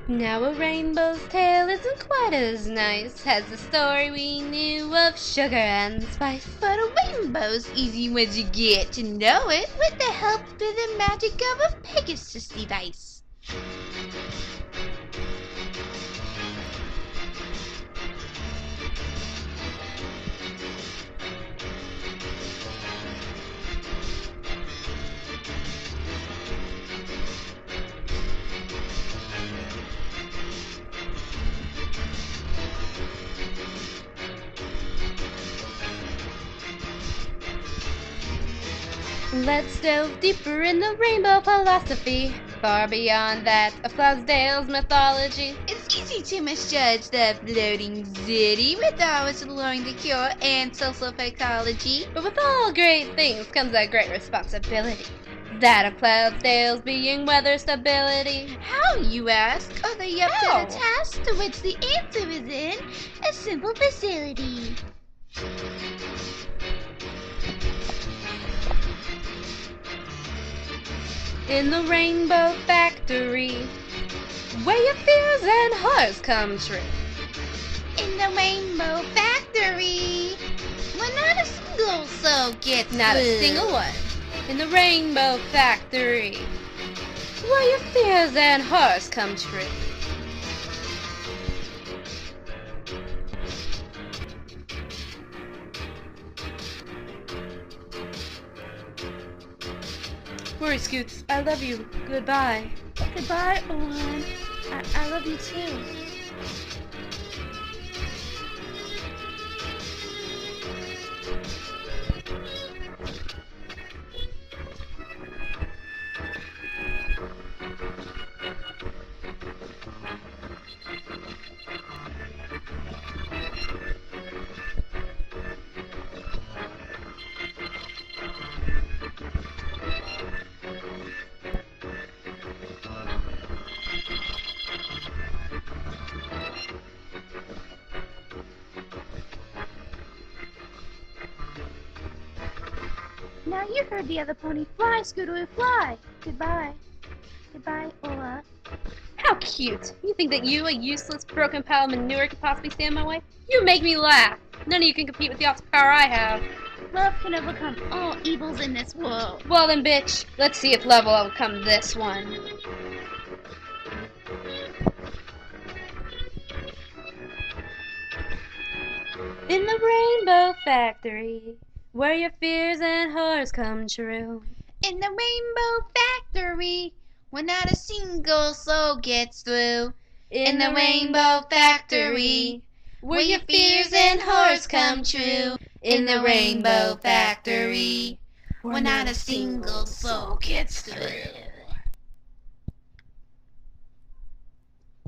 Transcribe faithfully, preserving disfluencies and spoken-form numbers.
Now a rainbow's tale isn't quite as nice as the story we knew of sugar and spice. But a rainbow's easy once you get to know it with the help of the magic of a Pegasus device. Let's delve deeper in the rainbow philosophy, far beyond that of Cloudsdale's mythology. It's easy to misjudge the floating city with all its alluring decor and social psychology. But with all great things comes a great responsibility, that of Cloudsdale's being weather stability. How, you ask? Are they up How? to the task to which the answer is in a simple facility? In the Rainbow Factory, where your fears and horrors come true. In the Rainbow Factory, when not a single soul gets Not a through. single one. In the Rainbow Factory, where your fears and horrors come true. Worry Scoots, I love you. Goodbye. Goodbye, Owen. I, I love you too. Now you heard the other pony fly, Scootaloo, fly. Goodbye. Goodbye, Ola. How cute! You think that you, a useless, broken pile of manure, could possibly stand my way? You make me laugh! None of you can compete with the awesome power I have. Love can overcome all evils in this world. Well then, bitch, let's see if love will overcome this one. In the Rainbow Factory, where your fears and horrors come true. In the Rainbow Factory, where not a single soul gets through. In the Rainbow Factory, where your fears and horrors come true. In the Rainbow Factory, where not a single soul gets through.